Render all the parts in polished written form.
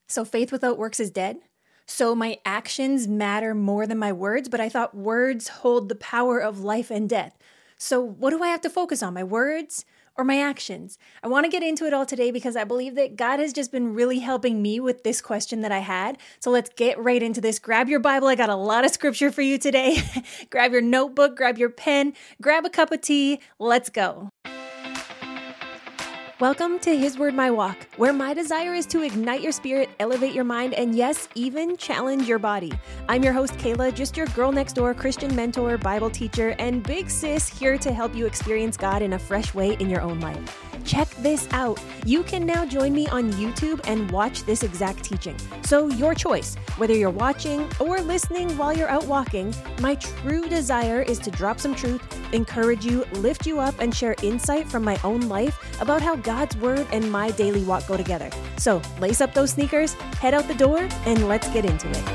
So faith without works is dead. So my actions matter more than my words, but I thought words hold the power of life and death. So what do I have to focus on, my words or my actions? I want to get into it all today because I believe that God has just been really helping me with this question that I had. So let's get right into this. Grab your Bible. I got a lot of scripture for you today. Grab your notebook, grab your pen, grab a cup of tea. Let's go. Welcome to His Word, My Walk, where my desire is to ignite your spirit, elevate your mind, and yes, even challenge your body. I'm your host, Kayla, just your girl next door, Christian mentor, Bible teacher, and big sis here to help you experience God in a fresh way in your own life. Check this out. You can now join me on YouTube and watch this exact teaching. So your choice, whether you're watching or listening while you're out walking, my true desire is to drop some truth, encourage you, lift you up, and share insight from my own life about how God's word and my daily walk go together. So lace up those sneakers, head out the door, and let's get into it.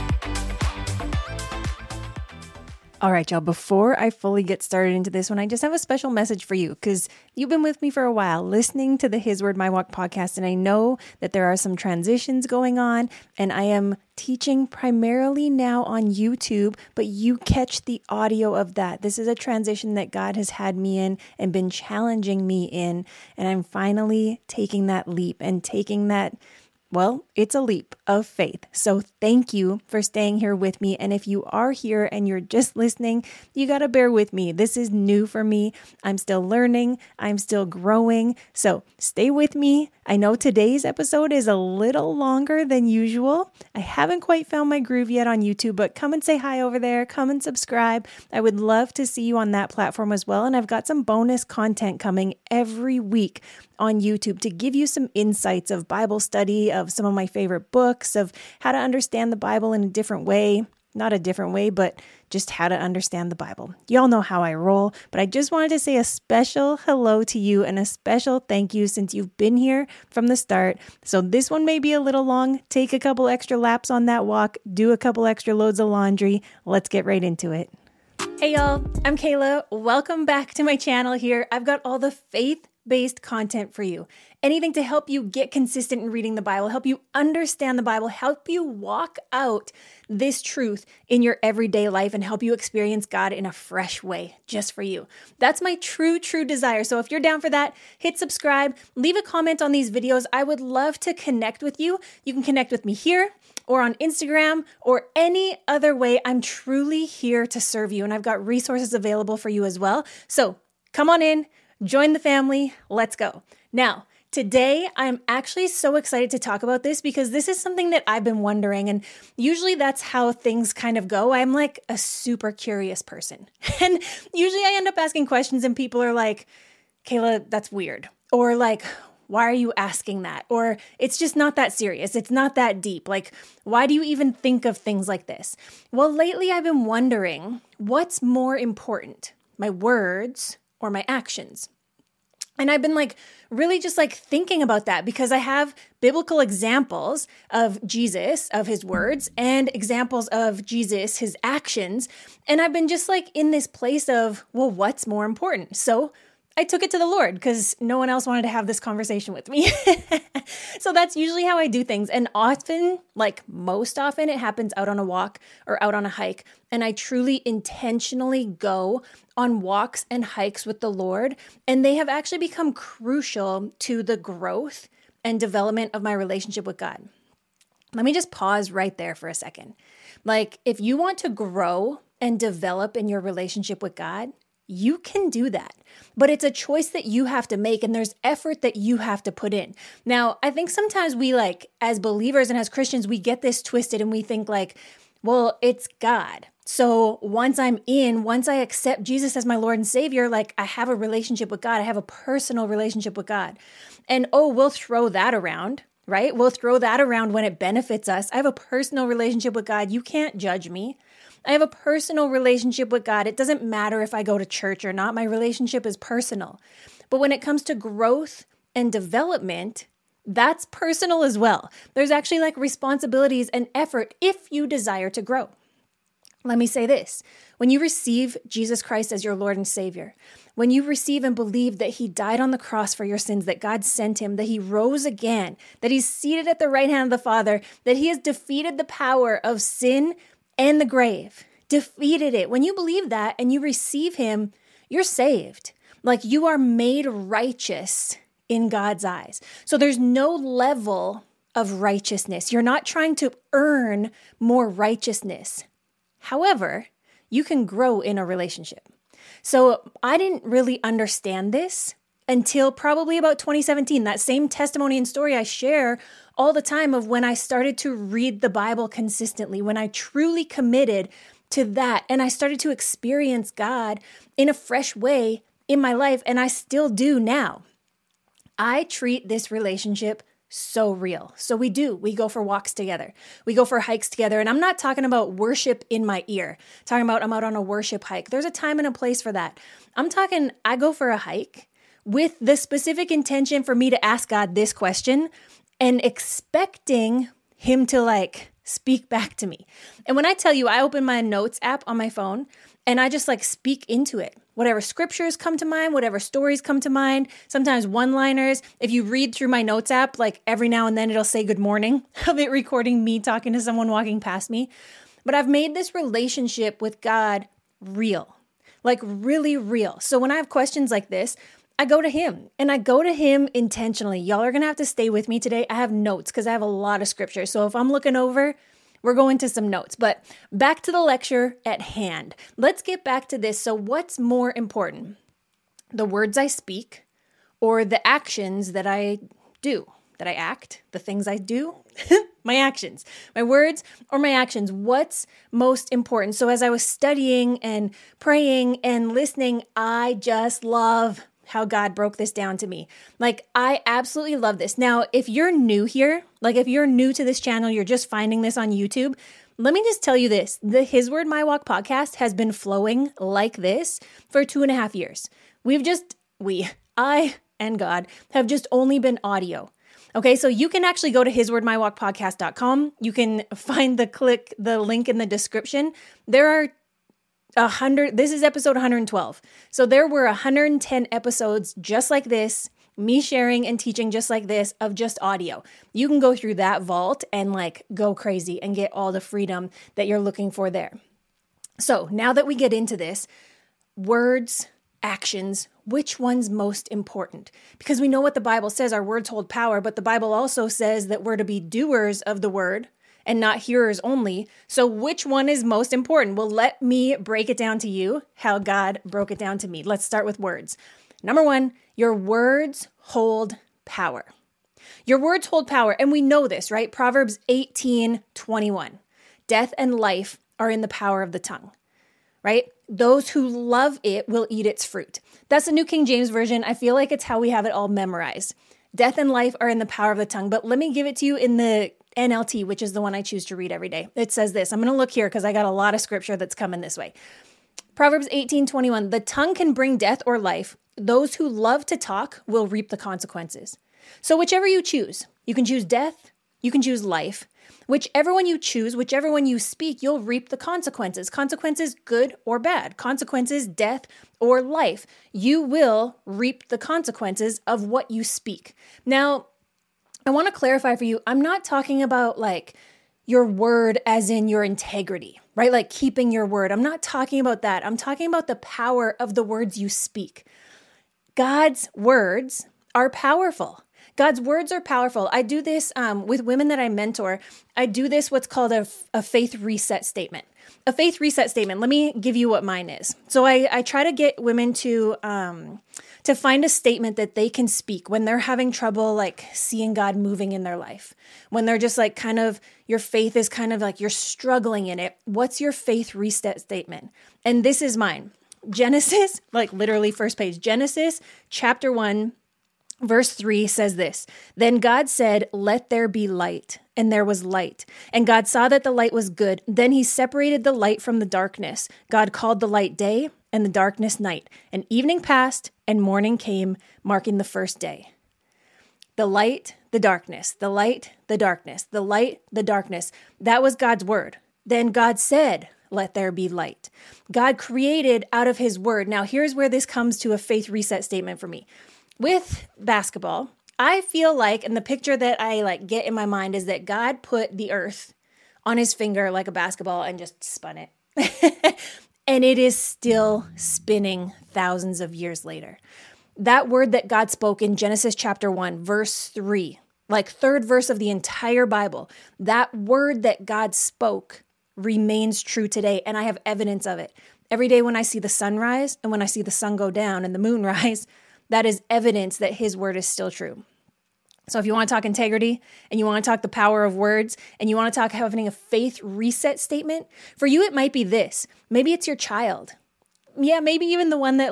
All right, y'all, before I fully get started into this one, I just have a special message for you because you've been with me for a while listening to the His Word, My Walk podcast, and I know that there are some transitions going on, and I am teaching primarily now on YouTube, but you catch the audio of that. This is a transition that God has had me in and been challenging me in, and I'm finally taking that leap and taking that. Well, it's a leap of faith. So thank you for staying here with me. And if you are here and you're just listening, you got to bear with me. This is new for me. I'm still learning. I'm still growing. So stay with me. I know today's episode is a little longer than usual. I haven't quite found my groove yet on YouTube, but come and say hi over there. Come and subscribe. I would love to see you on that platform as well. And I've got some bonus content coming every week on YouTube to give you some insights of Bible study, of some of my favorite books, of how to understand the Bible in a different way. Not a different way, but just how to understand the Bible. Y'all know how I roll, but I just wanted to say a special hello to you and a special thank you since you've been here from the start. So this one may be a little long. Take a couple extra laps on that walk, do a couple extra loads of laundry. Let's get right into it. Hey y'all, I'm Kayla. Welcome back to my channel here. I've got all the faith-based content for you. Anything to help you get consistent in reading the Bible, help you understand the Bible, help you walk out this truth in your everyday life and help you experience God in a fresh way just for you. That's my true desire. So if you're down for that, hit subscribe, leave a comment on these videos. I would love to connect with you. You can connect with me here or on Instagram or any other way. I'm truly here to serve you and I've got resources available for you as well. So come on in, join the family. Let's go. Now, today, I'm actually so excited to talk about this because this is something that I've been wondering, and usually that's how things kind of go. I'm like a super curious person, and usually I end up asking questions and people are like, Kayla, that's weird, or like, why are you asking that? Or it's just not that serious. It's not that deep. Like, why do you even think of things like this? Well, lately I've been wondering, what's more important, my words or my actions? And I've been really just thinking about that because I have biblical examples of Jesus, of his words, and examples of Jesus, his actions. And I've been just in this place of, well, what's more important? So I took it to the Lord because no one else wanted to have this conversation with me. So that's usually how I do things. And often, most often, it happens out on a walk or out on a hike. And I truly intentionally go on walks and hikes with the Lord. And they have actually become crucial to the growth and development of my relationship with God. Let me just pause right there for a second. If you want to grow and develop in your relationship with God, you can do that, but it's a choice that you have to make and there's effort that you have to put in. Now, I think sometimes we as believers and as Christians, we get this twisted and we think well, it's God. So once I accept Jesus as my Lord and Savior, I have a relationship with God. I have a personal relationship with God. And we'll throw that around, right? We'll throw that around when it benefits us. I have a personal relationship with God. You can't judge me. I have a personal relationship with God. It doesn't matter if I go to church or not. My relationship is personal. But when it comes to growth and development, that's personal as well. There's actually responsibilities and effort if you desire to grow. Let me say this. When you receive Jesus Christ as your Lord and Savior, when you receive and believe that he died on the cross for your sins, that God sent him, that he rose again, that he's seated at the right hand of the Father, that he has defeated the power of sin and the grave, defeated it. When you believe that and you receive him, you're saved. Like you are made righteous in God's eyes. So there's no level of righteousness. You're not trying to earn more righteousness. However, you can grow in a relationship. So I didn't really understand this until probably about 2017, that same testimony and story I share all the time of when I started to read the Bible consistently, when I truly committed to that and I started to experience God in a fresh way in my life, and I still do now. I treat this relationship so real. So we go for walks together. We go for hikes together. And I'm not talking about worship in my ear, talking about I'm out on a worship hike. There's a time and a place for that. I'm talking, I go for a hike with the specific intention for me to ask God this question and expecting him to speak back to me. And when I tell you, I open my notes app on my phone and I just speak into it. Whatever scriptures come to mind, whatever stories come to mind, sometimes one-liners. If you read through my notes app, every now and then it'll say good morning of it recording me talking to someone walking past me. But I've made this relationship with God real, really real. So when I have questions like this, I go to him and I go to him intentionally. Y'all are going to have to stay with me today. I have notes because I have a lot of scripture. So if I'm looking over, we're going to some notes, but back to the lecture at hand. Let's get back to this. So what's more important? The words I speak or the actions that I do, that I act, the things I do, my actions, my words or my actions? What's most important? So as I was studying and praying and listening, I just love how God broke this down to me. I absolutely love this. Now, if you're new here, if you're new to this channel, you're just finding this on YouTube, let me just tell you this. The His Word, My Walk podcast has been flowing like this for 2.5 years. I and God have just only been audio. Okay, so you can actually go to hiswordmywalkpodcast.com. You can find the link in the description. There are 100, this is episode 112. So there were 110 episodes just like this, me sharing and teaching just like this of just audio. You can go through that vault and go crazy and get all the freedom that you're looking for there. So now that we get into this, words, actions, which one's most important? Because we know what the Bible says, our words hold power, but the Bible also says that we're to be doers of the word and not hearers only. So which one is most important? Well, let me break it down to you how God broke it down to me. Let's start with words. Number one, your words hold power. Your words hold power. And we know this, right? Proverbs 18:21. Death and life are in the power of the tongue, right? Those who love it will eat its fruit. That's the New King James Version. I feel like it's how we have it all memorized. Death and life are in the power of the tongue. But let me give it to you in the NLT, which is the one I choose to read every day. It says this. I'm going to look here because I got a lot of scripture that's coming this way. Proverbs 18:21. The tongue can bring death or life. Those who love to talk will reap the consequences. So whichever you choose, you can choose death, you can choose life. Whichever one you choose, whichever one you speak, you'll reap the consequences. Consequences, good or bad. Consequences, death or life. You will reap the consequences of what you speak. Now, I want to clarify for you, I'm not talking about your word as in your integrity, right? Keeping your word. I'm not talking about that. I'm talking about the power of the words you speak. God's words are powerful. God's words are powerful. I do this with women that I mentor. I do this what's called a faith reset statement. A faith reset statement. Let me give you what mine is. So I try to get women to find a statement that they can speak when they're having trouble seeing God moving in their life. When they're just your faith is you're struggling in it. What's your faith reset statement? And this is mine. Genesis, literally first page. Genesis chapter 1. Verse 3 says this, Then God said, Let there be light, and there was light. And God saw that the light was good. Then he separated the light from the darkness. God called the light day, and the darkness night. And evening passed, and morning came, marking the first day. The light, the darkness, the light, the darkness, the light, the darkness. That was God's word. Then God said, let there be light. God created out of his word. Now, here's where this comes to a faith reset statement for me. With basketball, I feel like, and the picture that I get in my mind is that God put the earth on his finger like a basketball and just spun it. And it is still spinning thousands of years later. That word that God spoke in Genesis chapter 1, verse 3, third verse of the entire Bible, that word that God spoke remains true today. And I have evidence of it. Every day when I see the sun rise and when I see the sun go down and the moon rise, that is evidence that his word is still true. So if you want to talk integrity and you want to talk the power of words and you want to talk having a faith reset statement, for you it might be this. Maybe it's your child. Yeah, maybe even the one that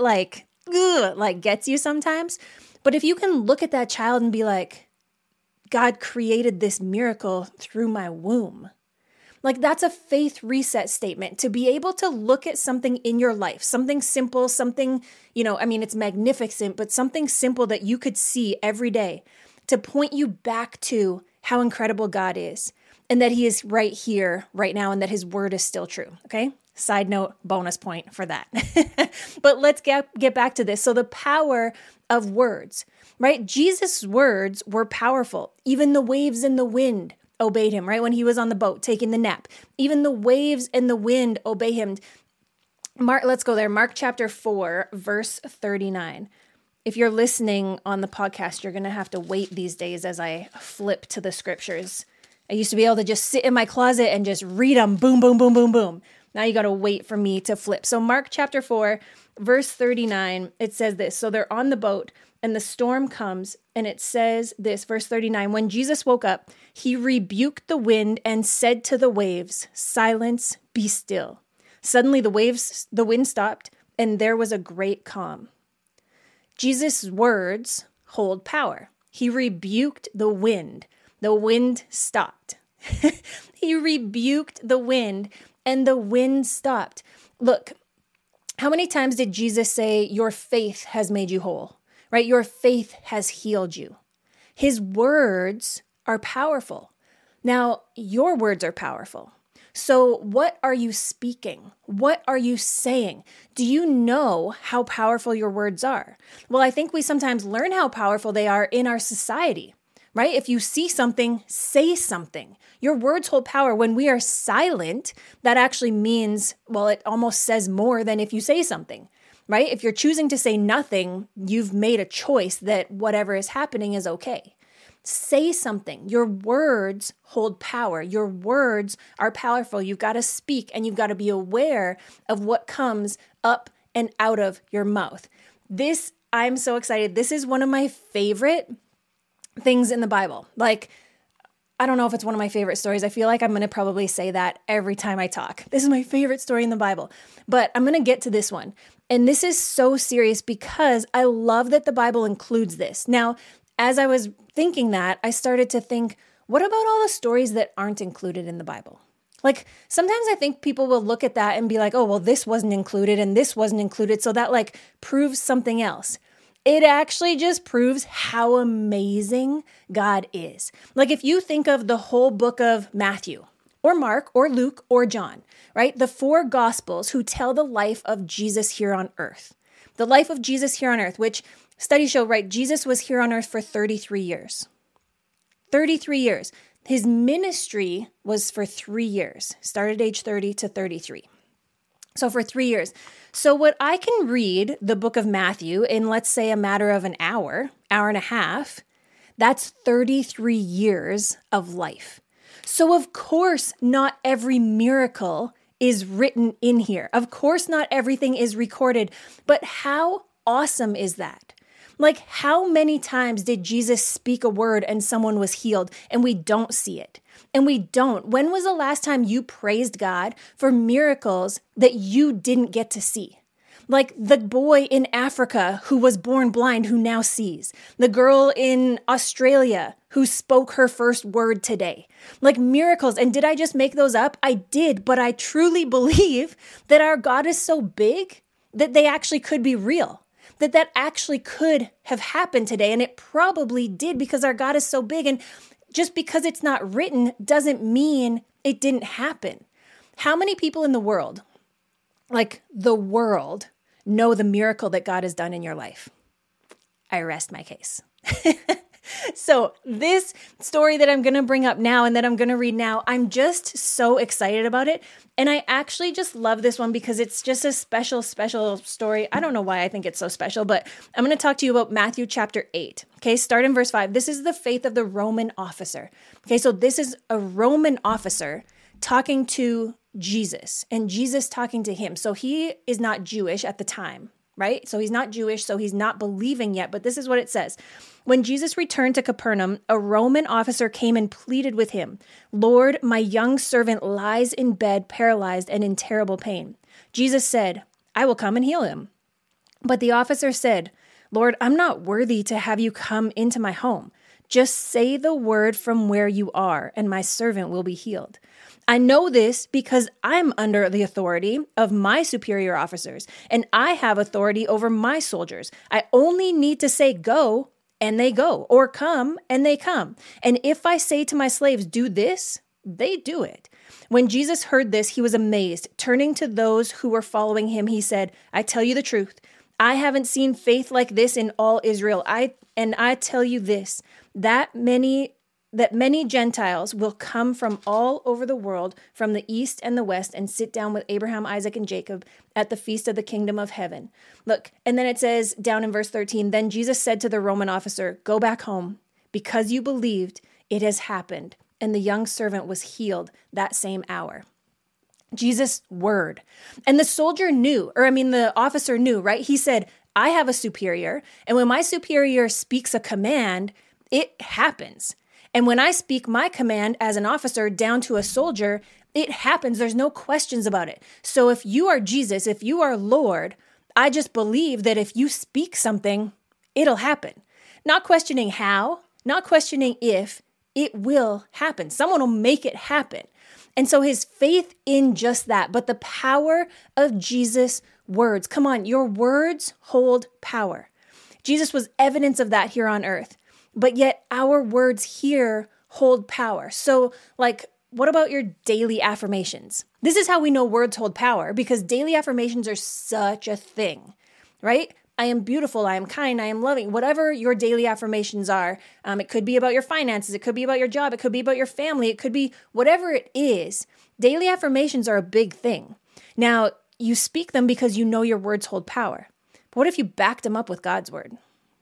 gets you sometimes. But if you can look at that child and be like, God created this miracle through my womb. That's a faith reset statement, to be able to look at something in your life, something simple, something, it's magnificent, but something simple that you could see every day to point you back to how incredible God is and that he is right here, right now, and that his word is still true. Okay. Side note, bonus point for that. But let's get back to this. So the power of words, right? Jesus' words were powerful. Even the waves and the wind obeyed him, right? When he was on the boat taking the nap, even the waves and the wind obey him. Let's go there. Mark chapter 4, verse 39. If you're listening on the podcast, you're going to have to wait these days as I flip to the scriptures. I used to be able to just sit in my closet and just read them. Boom, boom, boom, boom, boom. Now you got to wait for me to flip. So Mark chapter 4, verse 39, it says this. So they're on the boat and the storm comes, and it says this, verse 39, when Jesus woke up, he rebuked the wind and said to the waves, silence, be still. Suddenly the wind stopped, and there was a great calm. Jesus' words hold power. He rebuked the wind. The wind stopped. He rebuked the wind, and the wind stopped. Look, how many times did Jesus say, your faith has made you whole? Right? Your faith has healed you. His words are powerful. Now, your words are powerful. So what are you speaking? What are you saying? Do you know how powerful your words are? Well, I think we sometimes learn how powerful they are in our society, right? If you see something, say something. Your words hold power. When we are silent, that actually means, it almost says more than if you say something. Right? If you're choosing to say nothing, you've made a choice that whatever is happening is okay. Say something. Your words hold power. Your words are powerful. You've got to speak and you've got to be aware of what comes up and out of your mouth. I'm so excited. This is one of my favorite things in the Bible. I don't know if it's one of my favorite stories. I feel like I'm going to probably say that every time I talk. This is my favorite story in the Bible, but I'm going to get to this one. And this is so serious because I love that the Bible includes this. Now, as I was thinking that, I started to think, what about all the stories that aren't included in the Bible? Sometimes I think people will look at that and be like, oh, well, this wasn't included and this wasn't included. So that proves something else. It actually just proves how amazing God is. If you think of the whole book of Matthew or Mark or Luke or John, right? The four gospels who tell the life of Jesus here on earth. The life of Jesus here on earth, which studies show, right? Jesus was here on earth for 33 years. 33 years. His ministry was for 3 years, started age 30 to 33. So for 3 years. So what I can read the book of Matthew in, let's say, a matter of an hour and a half, that's 33 years of life. So of course, not every miracle is written in here. Of course, not everything is recorded, but how awesome is that? How many times did Jesus speak a word and someone was healed and we don't see it? And we don't. When was the last time you praised God for miracles that you didn't get to see? The boy in Africa who was born blind who now sees. The girl in Australia who spoke her first word today. Miracles. And did I just make those up? I did, but I truly believe that our God is so big that they actually could be real. That actually could have happened today. And it probably did because our God is so big. And just because it's not written doesn't mean it didn't happen. How many people in the world, like the world, know the miracle that God has done in your life? I rest my case. So this story that I'm going to bring up now and that I'm going to read now, I'm just so excited about it. And I actually just love this one because it's just a special, special story. I don't know why I think it's so special, but I'm going to talk to you about Matthew chapter 8. Okay, start in verse 5. This is the faith of the Roman officer. Okay, so this is a Roman officer talking to Jesus and Jesus talking to him. So he is not Jewish at the time, right? So he's not Jewish, so he's not believing yet, but this is what it says. When Jesus returned to Capernaum, a Roman officer came and pleaded with him, "Lord, my young servant lies in bed, paralyzed and in terrible pain." Jesus said, "I will come and heal him." But the officer said, "Lord, I'm not worthy to have you come into my home. Just say the word from where you are, and my servant will be healed. I know this because I'm under the authority of my superior officers, and I have authority over my soldiers. I only need to say go, and they go, or come, and they come. And if I say to my slaves, do this, they do it." When Jesus heard this, he was amazed. Turning to those who were following him, he said, "I tell you the truth. I haven't seen faith like this in all Israel. I tell you this, that many Gentiles will come from all over the world, from the east and the west, and sit down with Abraham, Isaac, and Jacob at the feast of the kingdom of heaven." Look, and then it says down in verse 13, "Then Jesus said to the Roman officer, 'Go back home. Because you believed, it has happened.' And the young servant was healed that same hour." Jesus' word. And the officer knew, right? He said, "I have a superior, and when my superior speaks a command, it happens. And when I speak my command as an officer down to a soldier, it happens. There's no questions about it. So if you are Jesus, if you are Lord, I just believe that if you speak something, it'll happen." Not questioning how, not questioning if, it will happen. Someone will make it happen. And so his faith in just that, but the power of Jesus' words. Come on, your words hold power. Jesus was evidence of that here on earth. But yet our words here hold power. So what about your daily affirmations? This is how we know words hold power, because daily affirmations are such a thing, right? I am beautiful, I am kind, I am loving, whatever your daily affirmations are. It could be about your finances, it could be about your job, it could be about your family, it could be whatever it is. Daily affirmations are a big thing. Now, you speak them because you know your words hold power. But what if you backed them up with God's word,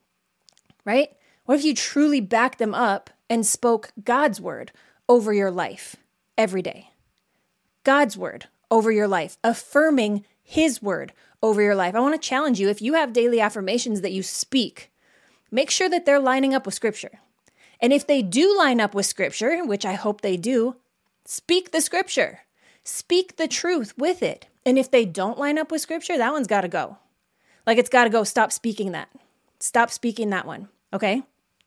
right? What if you truly backed them up and spoke God's word over your life every day? God's word over your life, affirming his word over your life. I want to challenge you. If you have daily affirmations that you speak, make sure that they're lining up with scripture. And if they do line up with scripture, which I hope they do, speak the scripture. Speak the truth with it. And if they don't line up with scripture, that one's got to go. It's got to go. Stop speaking that. Stop speaking that one. Okay?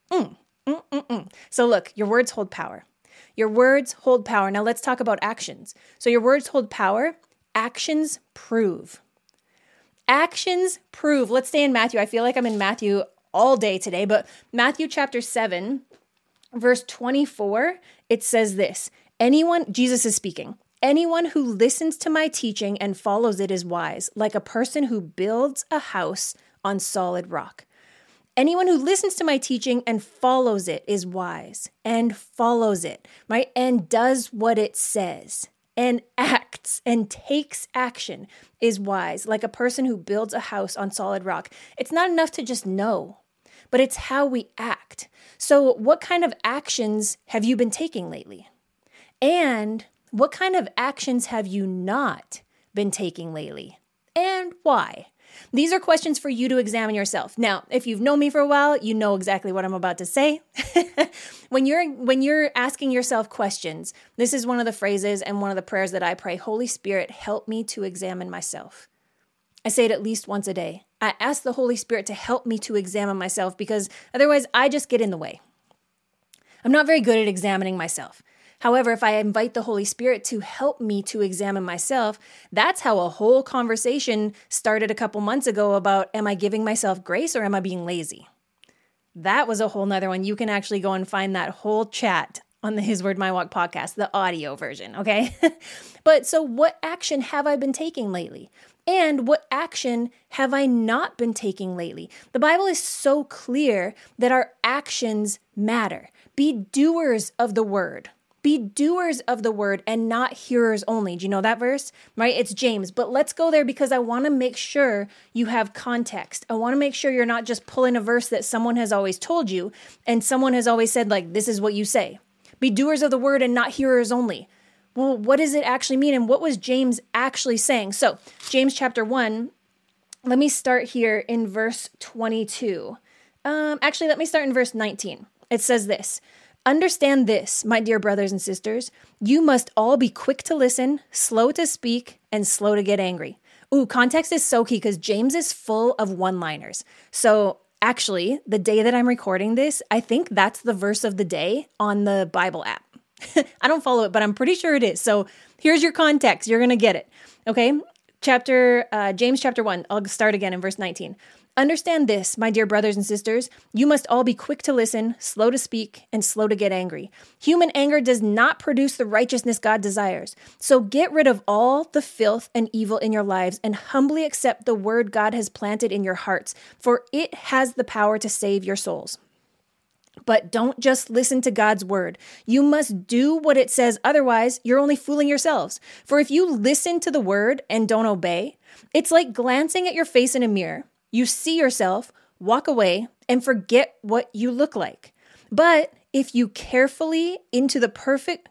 So look, your words hold power. Your words hold power. Now let's talk about actions. So your words hold power. Actions prove. Actions prove. Let's stay in Matthew. I feel like I'm in Matthew all day today, but Matthew chapter 7, verse 24, it says this. Jesus is speaking. "Anyone who listens to my teaching and follows it is wise, like a person who builds a house on solid rock." Anyone who listens to my teaching and follows it is wise, and follows it, right? And does what it says, and acts and takes action is wise, like a person who builds a house on solid rock. It's not enough to just know, but it's how we act. So what kind of actions have you been taking lately? And what kind of actions have you not been taking lately? And why? These are questions for you to examine yourself. Now, if you've known me for a while, you know exactly what I'm about to say. When you're asking yourself questions, this is one of the phrases and one of the prayers that I pray. Holy Spirit, help me to examine myself. I say it at least once a day. I ask the Holy Spirit to help me to examine myself, because otherwise I just get in the way. I'm not very good at examining myself. However, if I invite the Holy Spirit to help me to examine myself, that's how a whole conversation started a couple months ago about, am I giving myself grace or am I being lazy? That was a whole nother one. You can actually go and find that whole chat on the His Word, My Walk podcast, the audio version, okay? But so what action have I been taking lately? And what action have I not been taking lately? The Bible is so clear that our actions matter. Be doers of the word. Be doers of the word and not hearers only. Do you know that verse? Right? It's James. But let's go there because I want to make sure you have context. I want to make sure you're not just pulling a verse that someone has always told you and someone has always said, like, this is what you say. Be doers of the word and not hearers only. Well, what does it actually mean? And what was James actually saying? So James chapter 1, let me start here in verse 22. Actually, let me start in verse 19. It says this, understand this, my dear brothers and sisters, you must all be quick to listen, slow to speak, and slow to get angry. Ooh, context is so key because James is full of one-liners. So actually, the day that I'm recording this, I think that's the verse of the day on the Bible app. I don't follow it, but I'm pretty sure it is. So here's your context. You're going to get it. Okay. James chapter 1. I'll start again in verse 19. Understand this, my dear brothers and sisters. You must all be quick to listen, slow to speak, and slow to get angry. Human anger does not produce the righteousness God desires. So get rid of all the filth and evil in your lives and humbly accept the word God has planted in your hearts, for it has the power to save your souls. But don't just listen to God's word. You must do what it says. Otherwise, you're only fooling yourselves. For if you listen to the word and don't obey, it's like glancing at your face in a mirror. You see yourself, walk away, and forget what you look like. But if you look carefully into the perfect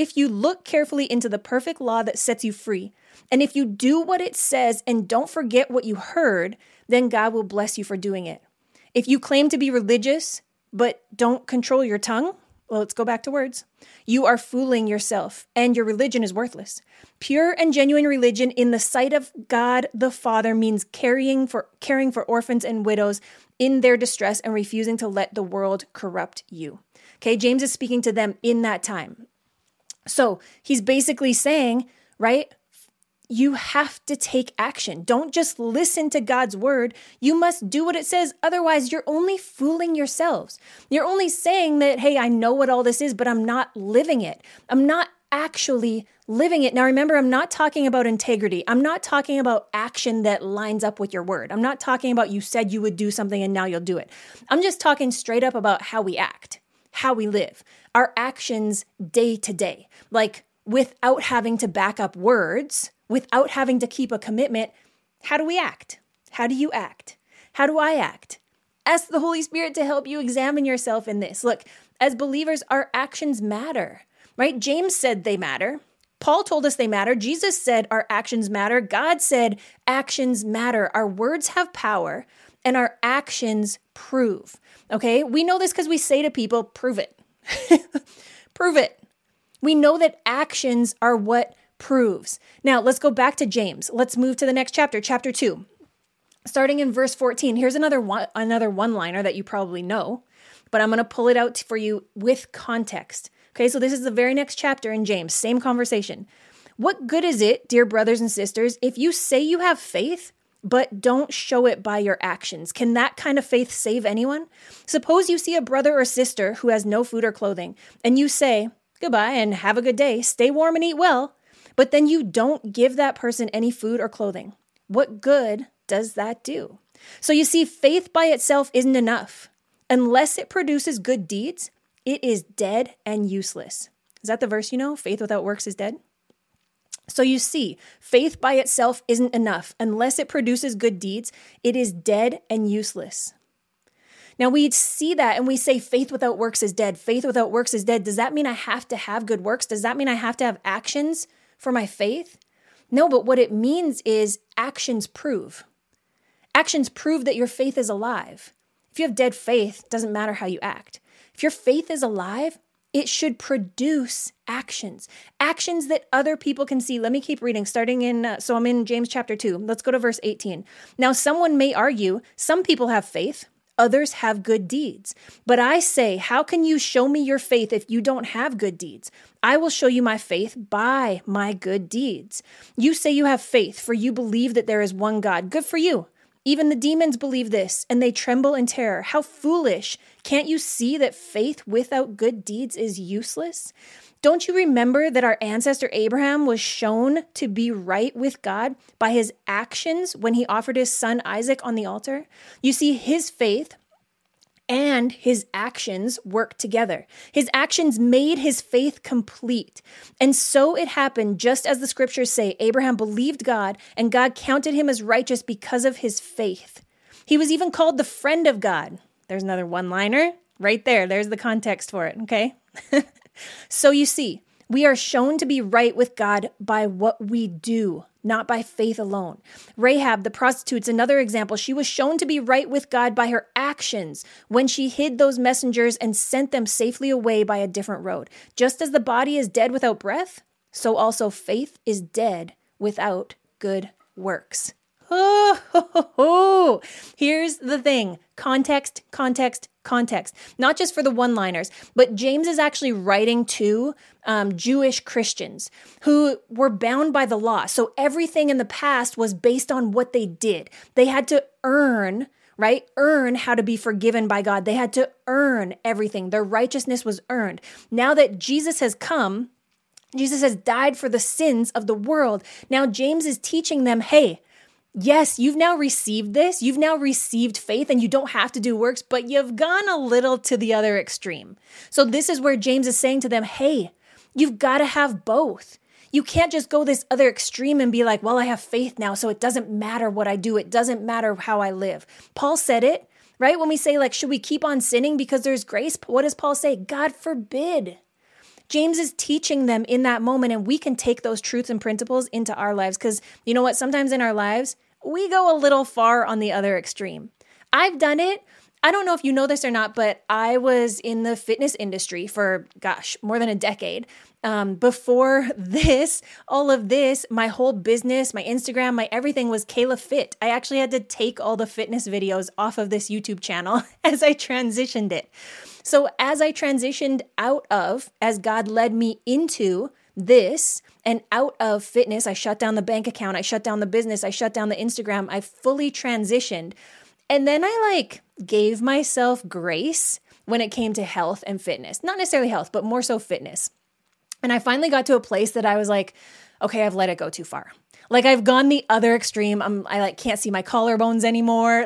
law that sets you free, and if you do what it says and don't forget what you heard, then God will bless you for doing it. If you claim to be religious, but don't control your tongue, well, let's go back to words. You are fooling yourself, and your religion is worthless. Pure and genuine religion in the sight of God the Father means caring for orphans and widows in their distress and refusing to let the world corrupt you. Okay, James is speaking to them in that time. So he's basically saying, right, you have to take action. Don't just listen to God's word. You must do what it says. Otherwise, you're only fooling yourselves. You're only saying that, hey, I know what all this is, but I'm not living it. I'm not actually living it. Now, remember, I'm not talking about integrity. I'm not talking about action that lines up with your word. I'm not talking about you said you would do something and now you'll do it. I'm just talking straight up about how we act, how we live, our actions day to day, like without having to back up words, without having to keep a commitment. How do we act? How do you act? How do I act? Ask the Holy Spirit to help you examine yourself in this. Look, as believers, our actions matter, right? James said they matter. Paul told us they matter. Jesus said our actions matter. God said actions matter. Our words have power and our actions prove. Okay? We know this because we say to people, prove it. Prove it. We know that actions are what proves. Now, let's go back to James. Let's move to the next chapter, chapter 2. Starting in verse 14, here's another one-liner that you probably know, but I'm going to pull it out for you with context. Okay, so this is the very next chapter in James, same conversation. What good is it, dear brothers and sisters, if you say you have faith, but don't show it by your actions? Can that kind of faith save anyone? Suppose you see a brother or sister who has no food or clothing, and you say, goodbye and have a good day, stay warm and eat well, but then you don't give that person any food or clothing. What good does that do? So you see, faith by itself isn't enough. Unless it produces good deeds, it is dead and useless. Is that the verse you know? Faith without works is dead. So you see, faith by itself isn't enough. Unless it produces good deeds, it is dead and useless. Now we see that and we say faith without works is dead. Faith without works is dead. Does that mean I have to have good works? Does that mean I have to have actions for my faith? No, but what it means is actions prove. Actions prove that your faith is alive. If you have dead faith, it doesn't matter how you act. If your faith is alive, it should produce actions that other people can see. Let me keep reading, so I'm in James chapter 2. Let's go to verse 18. Now, someone may argue, some people have faith, others have good deeds. But I say, how can you show me your faith if you don't have good deeds? I will show you my faith by my good deeds. You say you have faith, for you believe that there is one God. Good for you. Even the demons believe this, and they tremble in terror. How foolish! Can't you see that faith without good deeds is useless? Don't you remember that our ancestor Abraham was shown to be right with God by his actions when he offered his son Isaac on the altar? You see, his faith and his actions worked together. His actions made his faith complete. And so it happened, just as the scriptures say, Abraham believed God, and God counted him as righteous because of his faith. He was even called the friend of God. There's another one-liner right there. There's the context for it, okay? So you see, we are shown to be right with God by what we do, not by faith alone. Rahab, the prostitute's another example. She was shown to be right with God by her actions when she hid those messengers and sent them safely away by a different road. Just as the body is dead without breath, so also faith is dead without good works. Here's the thing. Context, context, context. Not just for the one-liners, but James is actually writing to Jewish Christians who were bound by the law. So everything in the past was based on what they did. They had to earn, right? Earn how to be forgiven by God. They had to earn everything. Their righteousness was earned. Now that Jesus has come, Jesus has died for the sins of the world. Now James is teaching them, hey, yes, you've now received this. You've now received faith and you don't have to do works, but you've gone a little to the other extreme. So this is where James is saying to them, hey, you've got to have both. You can't just go this other extreme and be like, well, I have faith now, so it doesn't matter what I do. It doesn't matter how I live. Paul said it, right? When we say like, should we keep on sinning because there's grace? What does Paul say? God forbid. James is teaching them in that moment, and we can take those truths and principles into our lives because you know what? Sometimes in our lives, we go a little far on the other extreme. I've done it. I don't know if you know this or not, but I was in the fitness industry for, more than a decade. Before this, all of this, my whole business, my Instagram, my everything was Kayla Fit. I actually had to take all the fitness videos off of this YouTube channel as I transitioned it. So as I transitioned out of, as God led me into this and out of fitness, I shut down the bank account, I shut down the business, I shut down the Instagram, I fully transitioned. And then I gave myself grace when it came to health and fitness. Not necessarily health, but more so fitness. And I finally got to a place that I was like, okay, I've let it go too far. I've gone the other extreme. I can't see my collarbones anymore.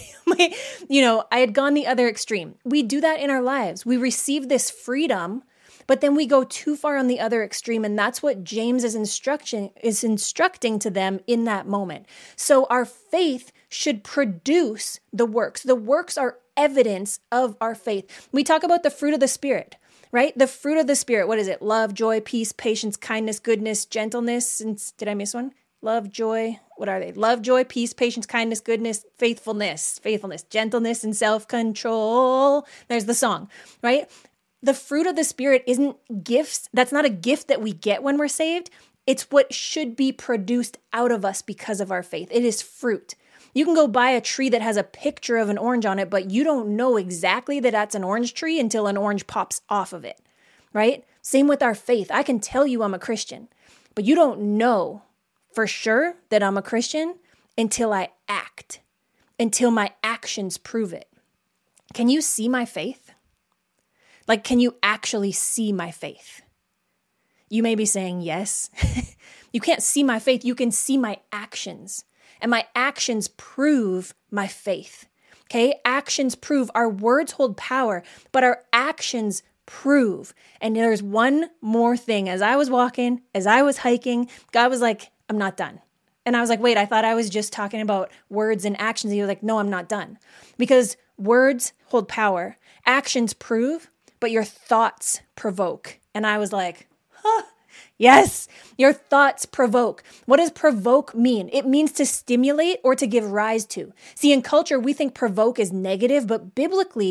I had gone the other extreme. We do that in our lives. We receive this freedom, but then we go too far on the other extreme. And that's what James is instructing to them in that moment. So our faith should produce the works. The works are evidence of our faith. We talk about the fruit of the Spirit, right? The fruit of the Spirit. What is it? Love, joy, peace, patience, kindness, goodness, gentleness. And did I miss one? Love, joy. What are they? Love, joy, peace, patience, kindness, goodness, faithfulness, gentleness, and self-control. There's the song, right? The fruit of the Spirit isn't gifts. That's not a gift that we get when we're saved. It's what should be produced out of us because of our faith. It is fruit. You can go buy a tree that has a picture of an orange on it, but you don't know exactly that that's an orange tree until an orange pops off of it, right? Same with our faith. I can tell you I'm a Christian, but you don't know for sure that I'm a Christian until I act, until my actions prove it. Can you see my faith? Can you actually see my faith? You may be saying yes. You can't see my faith. You can see my actions. And my actions prove my faith. Okay? Actions prove. Our words hold power, but our actions prove. And there's one more thing. As I was walking, as I was hiking, God was like, I'm not done. And I was like, wait, I thought I was just talking about words and actions. And he was like, no, I'm not done. Because words hold power. Actions prove, but your thoughts provoke. And I was like, yes, your thoughts provoke. What does provoke mean? It means to stimulate or to give rise to. See, in culture, we think provoke is negative, but biblically,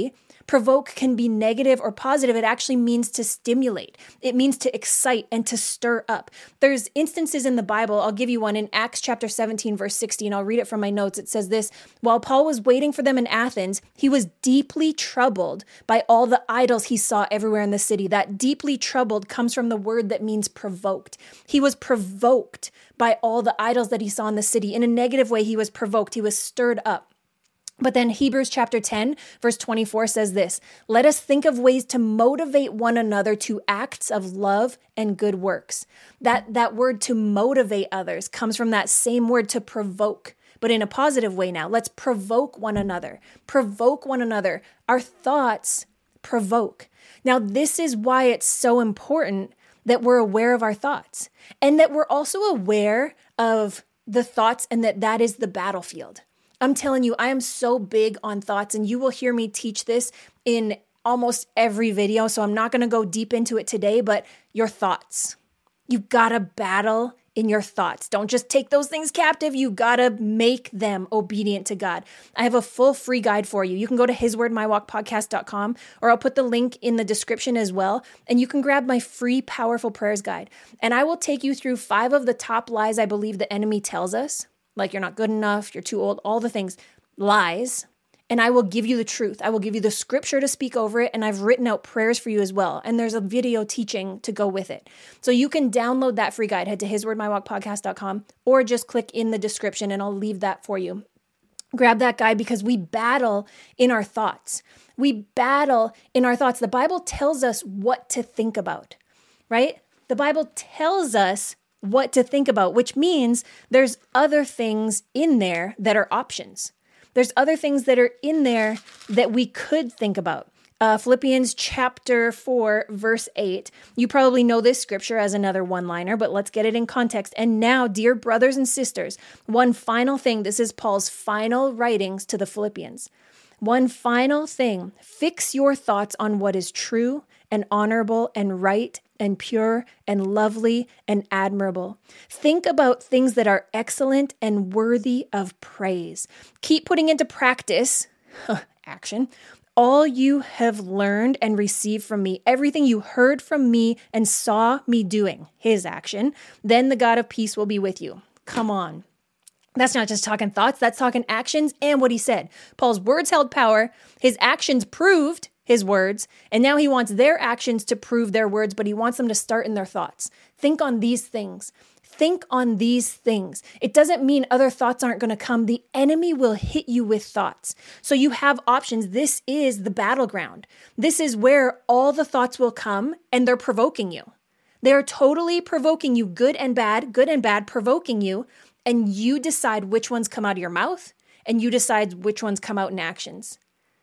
Provoke can be negative or positive. It actually means to stimulate. It means to excite and to stir up. There's instances in the Bible. I'll give you one in Acts chapter 17, verse 16. I'll read it from my notes. It says this: while Paul was waiting for them in Athens, he was deeply troubled by all the idols he saw everywhere in the city. That deeply troubled comes from the word that means provoked. He was provoked by all the idols that he saw in the city. In a negative way, he was provoked. He was stirred up. But then Hebrews chapter 10, verse 24 says this: let us think of ways to motivate one another to acts of love and good works. That word to motivate others comes from that same word to provoke, but in a positive way now. Let's provoke one another. Provoke one another. Our thoughts provoke. Now, this is why it's so important that we're aware of our thoughts and that we're also aware of the thoughts and that is the battlefield. I'm telling you, I am so big on thoughts, and you will hear me teach this in almost every video, so I'm not going to go deep into it today, but your thoughts. You've got to battle in your thoughts. Don't just take those things captive. You got to make them obedient to God. I have a full free guide for you. You can go to hiswordmywalkpodcast.com, or I'll put the link in the description as well, and you can grab my free powerful prayers guide. And I will take you through 5 of the top lies I believe the enemy tells us. Like you're not good enough, you're too old, all the things, lies. And I will give you the truth. I will give you the scripture to speak over it. And I've written out prayers for you as well. And there's a video teaching to go with it. So you can download that free guide. Head to hiswordmywalkpodcast.com or just click in the description and I'll leave that for you. Grab that guide because we battle in our thoughts. We battle in our thoughts. The Bible tells us what to think about, right? The Bible tells us what to think about, which means there's other things in there that are options. There's other things that are in there that we could think about. Philippians chapter 4, verse 8. You probably know this scripture as another one-liner, but let's get it in context. And now, dear brothers and sisters, one final thing. This is Paul's final writings to the Philippians. One final thing. Fix your thoughts on what is true and honorable and right and pure and lovely and admirable. Think about things that are excellent and worthy of praise. Keep putting into practice, action, all you have learned and received from me, everything you heard from me and saw me doing, his action. Then the God of peace will be with you. Come on. That's not just talking thoughts, that's talking actions and what he said. Paul's words held power, his actions proved his words, and now he wants their actions to prove their words, but he wants them to start in their thoughts. Think on these things. Think on these things. It doesn't mean other thoughts aren't going to come. The enemy will hit you with thoughts. So you have options. This is the battleground. This is where all the thoughts will come, and they're provoking you. They're totally provoking you, good and bad, provoking you, and you decide which ones come out of your mouth, and you decide which ones come out in actions.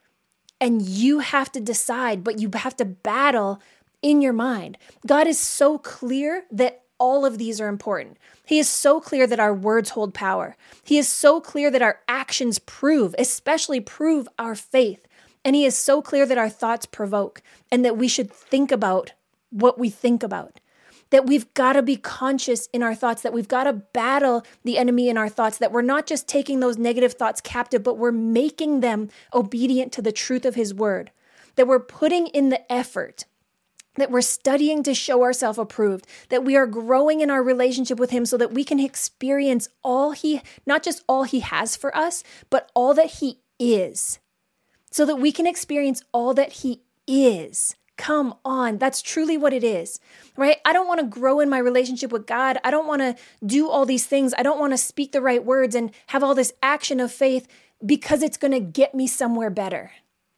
And you have to decide, but you have to battle in your mind. God is so clear that all of these are important. He is so clear that our words hold power. He is so clear that our actions prove, especially prove our faith. And he is so clear that our thoughts provoke and that we should think about what we think about. That we've got to be conscious in our thoughts, that we've got to battle the enemy in our thoughts, that we're not just taking those negative thoughts captive, but we're making them obedient to the truth of his word, that we're putting in the effort, that we're studying to show ourselves approved, that we are growing in our relationship with him so that we can experience not just all he has for us, but all that he is, so that we can experience all that he is. Come on, that's truly what it is, right? I don't want to grow in my relationship with God. I don't want to do all these things. I don't want to speak the right words and have all this action of faith because it's going to get me somewhere better.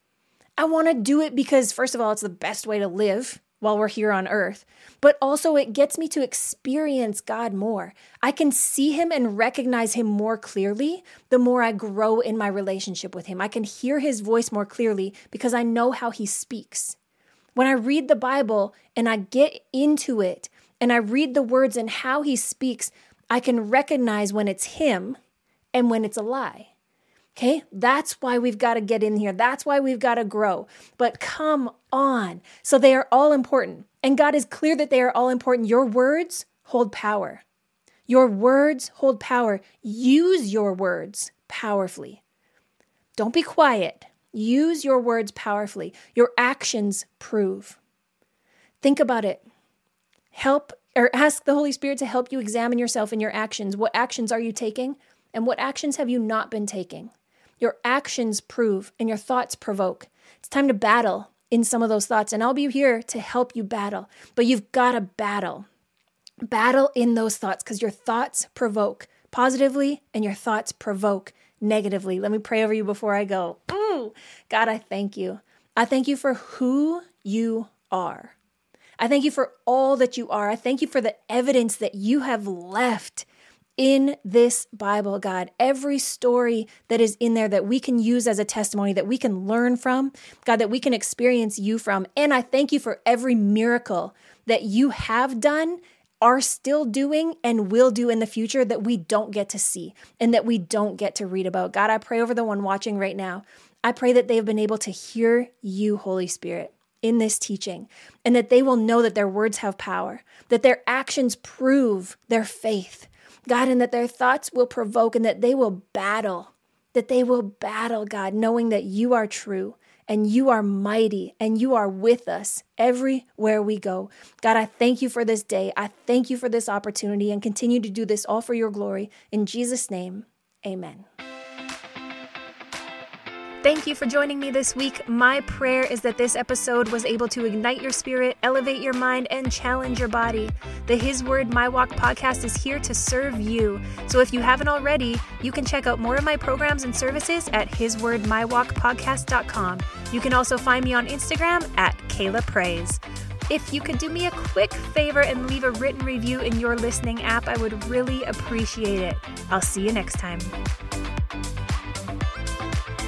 I want to do it because, first of all, it's the best way to live while we're here on earth, but also it gets me to experience God more. I can see him and recognize him more clearly the more I grow in my relationship with him. I can hear his voice more clearly because I know how he speaks. When I read the Bible and I get into it and I read the words and how he speaks, I can recognize when it's him and when it's a lie. Okay? That's why we've got to get in here. That's why we've got to grow. But come on. So they are all important. And God is clear that they are all important. Your words hold power. Your words hold power. Use your words powerfully. Don't be quiet. Use your words powerfully. Your actions prove. Think about it. Ask the Holy Spirit to help you examine yourself in your actions. What actions are you taking? And what actions have you not been taking? Your actions prove and your thoughts provoke. It's time to battle in some of those thoughts, and I'll be here to help you battle. But you've got to battle. Battle in those thoughts because your thoughts provoke positively and your thoughts provoke negatively. Let me pray over you before I go. God, I thank you. I thank you for who you are. I thank you for all that you are. I thank you for the evidence that you have left in this Bible, God. Every story that is in there that we can use as a testimony, that we can learn from, God, that we can experience you from. And I thank you for every miracle that you have done, are still doing, and will do in the future that we don't get to see and that we don't get to read about. God, I pray over the one watching right now. I pray that they have been able to hear you, Holy Spirit, in this teaching, and that they will know that their words have power, that their actions prove their faith, God, and that their thoughts will provoke, and that they will battle, God, knowing that you are true and you are mighty and you are with us everywhere we go. God, I thank you for this day. I thank you for this opportunity, and continue to do this all for your glory. In Jesus' name, amen. Thank you for joining me this week. My prayer is that this episode was able to ignite your spirit, elevate your mind, and challenge your body. The His Word My Walk podcast is here to serve you. So if you haven't already, you can check out more of my programs and services at hiswordmywalkpodcast.com. You can also find me on Instagram at Kayla Praise. If you could do me a quick favor and leave a written review in your listening app, I would really appreciate it. I'll see you next time.